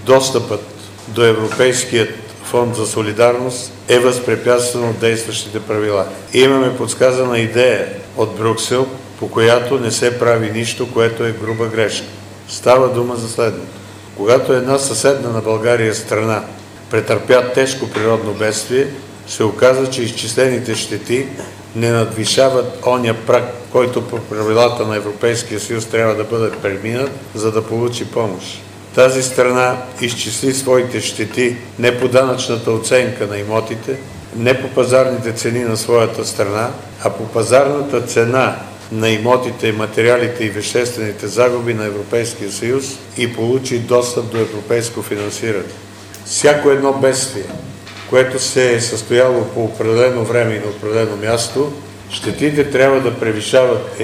достъпът до Европейският фонд за солидарност е възпрепятстван от действащите правила. Имаме подсказана идея от Брюксел, по която не се прави нищо, което е груба грешка. Става дума за следното. Когато една съседна на България страна претърпя тежко природно бедствие, се оказа, че изчислените щети не надвишават оня праг, който по правилата на Европейския съюз трябва да бъде преминат, за да получи помощ. Тази страна изчисли своите щети не по данъчната оценка на имотите, не по пазарните цени на своята страна, а по пазарната цена на имотите, материалите и веществените загуби на Европейския съюз и получи достъп до европейско финансиране. Всяко едно бедствие, което се е състояло по определено време и на определено място, щетите трябва да превишават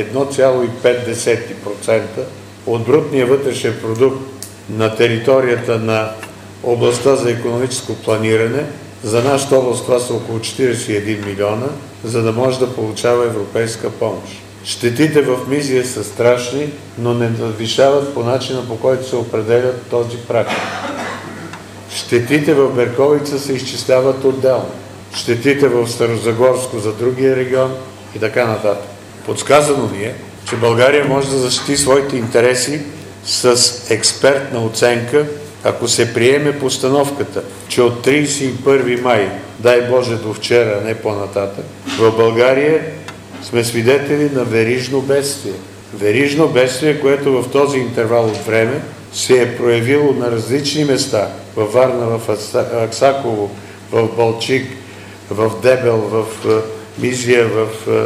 1,5% от брутния вътрешен продукт на територията на областта за икономическо планиране. За нашата област това са около 41 милиона, за да може да получава европейска помощ. Щетите в Мизия са страшни, но не надвишават по начина, по който се определят този праг. Щетите в Берковица се изчисляват отделно. Щетите в Старозагорско за другия регион и така нататък. Подсказано ни е, че България може да защити своите интереси с експертна оценка, ако се приеме постановката, че от 31 май, дай Боже до вчера, не по-нататък, в България сме свидетели на верижно бедствие. Верижно бедствие, което в този интервал от време се е проявило на различни места. Във Варна, в Аксаково, в Балчик, в Дебел, в Мизия, в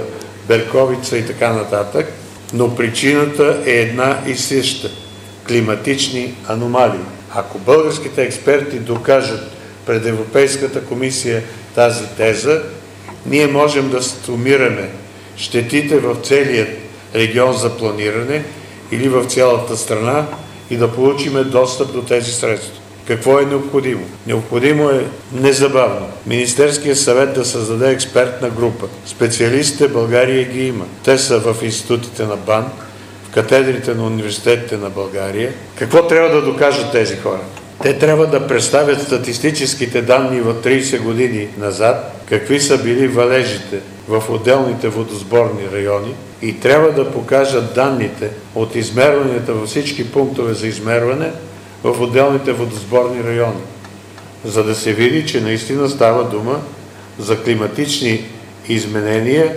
Берковица и така нататък. Но причината е една и съща – климатични аномалии. Ако българските експерти докажат пред Европейската комисия тази теза, ние можем да сумираме щетите в целият регион за планиране или в цялата страна и да получим достъп до тези средства. Какво е необходимо? Необходимо е незабавно Министерския съвет да създаде експертна група. Специалистите България ги има. Те са в институтите на БАН, в катедрите на университетите на България. Какво трябва да докажат тези хора? Те трябва да представят статистическите данни в 30 години назад, какви са били валежите в отделните водосборни райони и трябва да покажат данните от измерванията във всички пунктове за измерване в отделните водосборни райони, за да се види, че наистина става дума за климатични изменения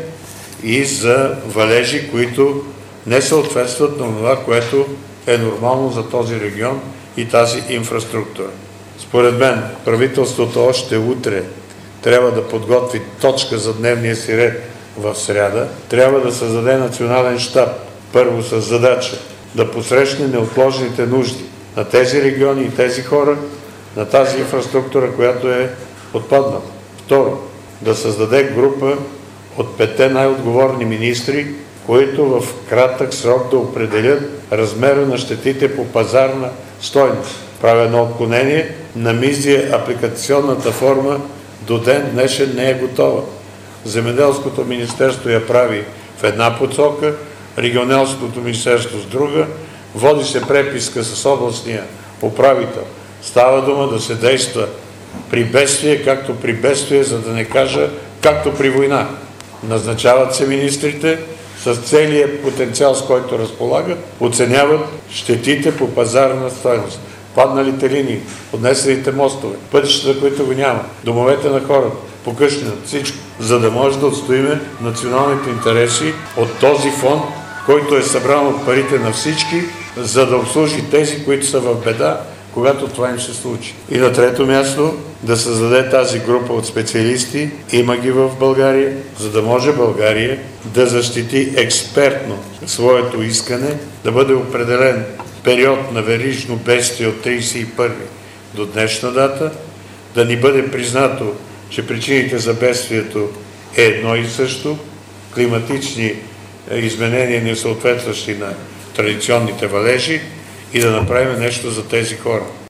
и за валежи, които не съответстват на това, което е нормално за този регион и тази инфраструктура. Според мен, правителството още утре трябва да подготви точка за дневния си ред в сряда. Трябва да създаде национален щаб, първо с задача да посрещне неотложните нужди на тези региони и тези хора, на тази инфраструктура, която е отпаднала. Второ, да създаде група от 5 най-отговорни министри, които в кратък срок да определят размера на щетите по пазарна стойност. Правя едно отклонение. На Мизия апликационната форма до ден днешен не е готова. Земеделското министерство я прави в една посока, регионалското министерство с друга, води се преписка с областния управител. Става дума да се действа при бедствие, както при бедствие, за да не кажа както при война. Назначават се министрите с целият потенциал, с който разполагат, оценяват щетите по пазарна стойност. Падналите линии, поднесените мостове, пътищата, които го няма, домовете на хората, покъщнината, всичко, за да може да отстоиме националните интереси от този фонд, който е събран от парите на всички, за да обслужи тези, които са в беда, когато това им се случи. И на трето място, да създаде тази група от специалисти, има ги в България, за да може България да защити експертно своето искане, да бъде определен период на верижно бедствие от 31 до днешна дата, да ни бъде признато, че причините за бедствието е едно и също, климатични изменения, несъответстващи на традиционните валежи, и да направим нещо за тези хора.